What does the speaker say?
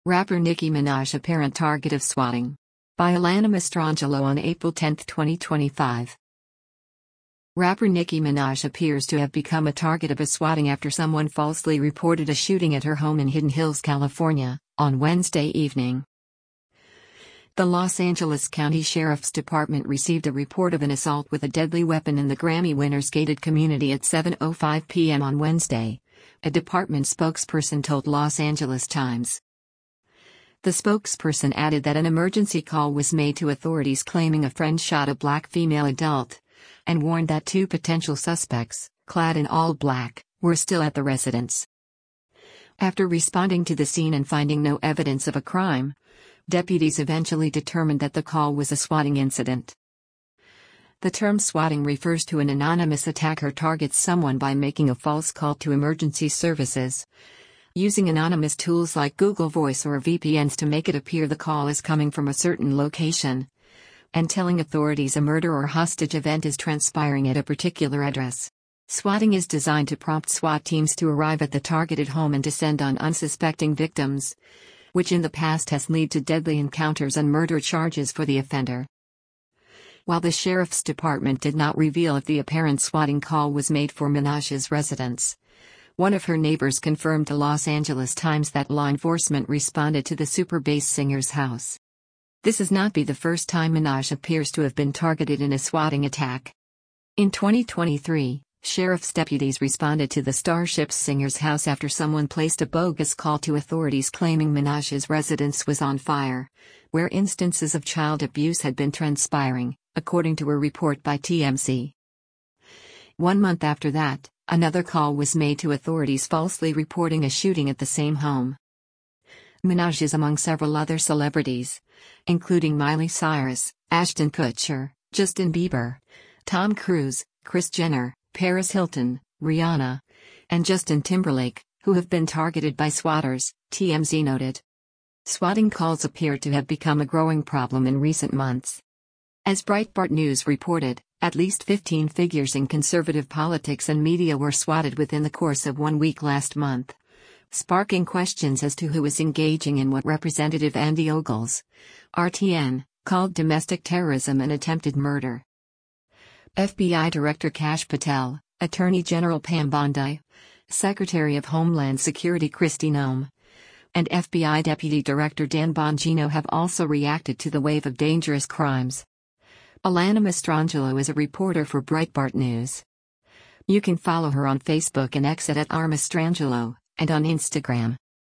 Rapper Nicki Minaj apparent target of swatting. By Alana Mastrangelo on April 10, 2025. Rapper Nicki Minaj appears to have become a target of a swatting after someone falsely reported a shooting at her home in Hidden Hills, California, on Wednesday evening. The Los Angeles County Sheriff's Department received a report of an assault with a deadly weapon in the Grammy Winners gated community at 7:05 p.m. on Wednesday, a department spokesperson told Los Angeles Times. The spokesperson added that an emergency call was made to authorities claiming a friend shot a black female adult, and warned that two potential suspects, clad in all black, were still at the residence. After responding to the scene and finding no evidence of a crime, deputies eventually determined that the call was a swatting incident. The term swatting refers to an anonymous attacker targets someone by making a false call to emergency services, using anonymous tools like Google Voice or VPNs to make it appear the call is coming from a certain location, and telling authorities a murder or hostage event is transpiring at a particular address. Swatting is designed to prompt SWAT teams to arrive at the targeted home and descend on unsuspecting victims, which in the past has led to deadly encounters and murder charges for the offender. While the sheriff's department did not reveal if the apparent swatting call was made for Minaj's residence, one of her neighbors confirmed to Los Angeles Times that law enforcement responded to the super bass singer's house. This has not been the first time Minaj appears to have been targeted in a swatting attack. In 2023, sheriff's deputies responded to the Starships singer's house after someone placed a bogus call to authorities claiming Minaj's residence was on fire, where instances of child abuse had been transpiring, according to a report by TMZ. 1 month after that, another call was made to authorities falsely reporting a shooting at the same home. Minaj is among several other celebrities, including Miley Cyrus, Ashton Kutcher, Justin Bieber, Tom Cruise, Kris Jenner, Paris Hilton, Rihanna, and Justin Timberlake, who have been targeted by swatters, TMZ noted. Swatting calls appear to have become a growing problem in recent months. As Breitbart News reported, at least 15 figures in conservative politics and media were swatted within the course of 1 week last month, sparking questions as to who is engaging in what Representative Andy Ogles, RTN, called domestic terrorism and attempted murder. FBI Director Kash Patel, Attorney General Pam Bondi, Secretary of Homeland Security Kristi Noem, and FBI Deputy Director Dan Bongino have also reacted to the wave of dangerous crimes. Alana Mastrangelo is a reporter for Breitbart News. You can follow her on Facebook and X at @rmastrangelo, and on Instagram.